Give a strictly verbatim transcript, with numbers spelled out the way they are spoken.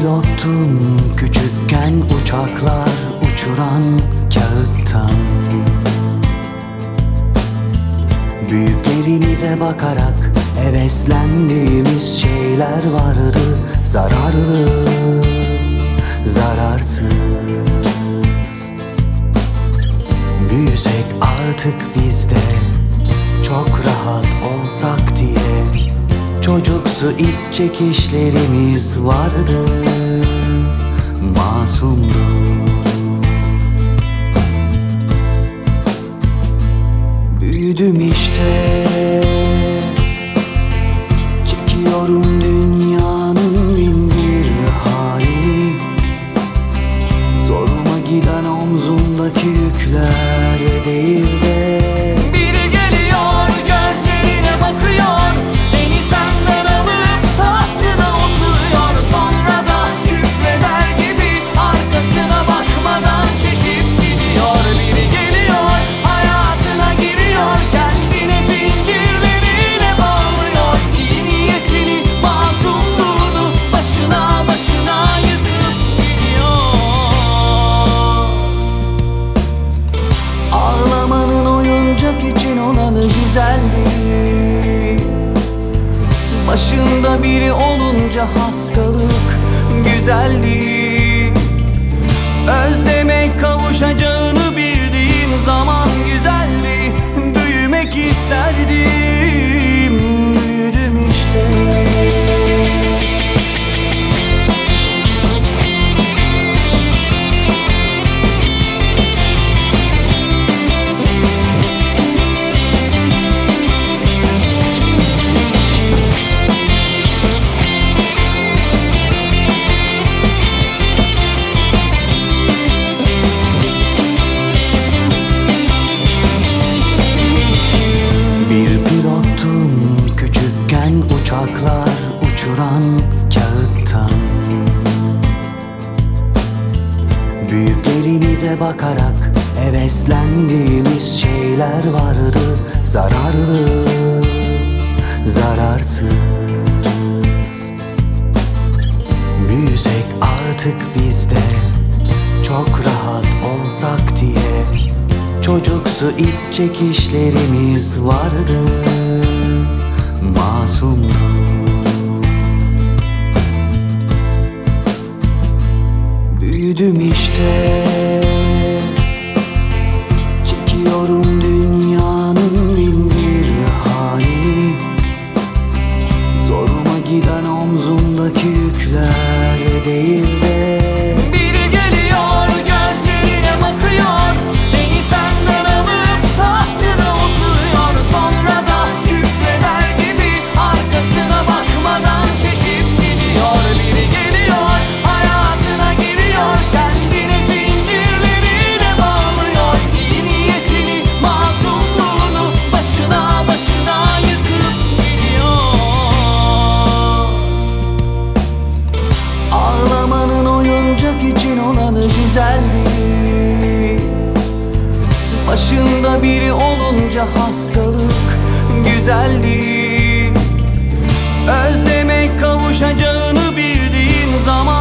pilottum küçükken, uçaklar uçuran kağıttan. Büyüklerimize bakarak heveslendiğimiz şeyler vardı. Zararlı, zararsız. Büyüsek artık biz de, çok rahat olsak diye. Çocuksu iç çekişlerimiz vardı, masumdu. Büyüdüm işte, çekiyorum dünyanın bin bir halini. Zoruma giden omzumdaki yükler değil de biri geliyor, gözlerine bakıyor, seni senden alıp tahtına oturuyor. Sonra da küfreder gibi arkasına bakmadan çekip gidiyor. Biri geliyor, hayatına giriyor, kendine zincirleriyle bağlıyor. İyi niyetini, masumluğunu başına başına yıkıp gidiyor. Ağlamanın oyuncak için olanı güzeldi. Başında biri olunca hastalık güzeldi. Özlemek kavuşacağını bildiğin zaman güzeldi. Büyümek isterdim, büyüdüm işte. Uçaklar uçuran kağıttan. Büyüklerimize bakarak heveslendiğimiz şeyler vardı. Zararlı, zararsız. Büyüsek artık biz de, çok rahat olsak diye. Çocuksu iç çekişlerimiz vardı, masumdu. Büyüdüm işte, çekiyorum dünyanın bin bir halini. Zoruma giden omzumdaki yükler değil de biri geliyor, gözlerine bakıyor, seni senden alıp tahtına oturuyor. Sonra da küfreder gibi arkasına bakmadan çekip gidiyor. Biri geliyor, hayatına giriyor, kendine zincirleriyle bağlıyor. İyi niyetini, masumluğunu başına başına yıkıp gidiyor. Ağlamanın oyuncak için olanı güzeldi. Başında biri olunca hastalık güzeldi. Özlemek kavuşacağını bildiğin zaman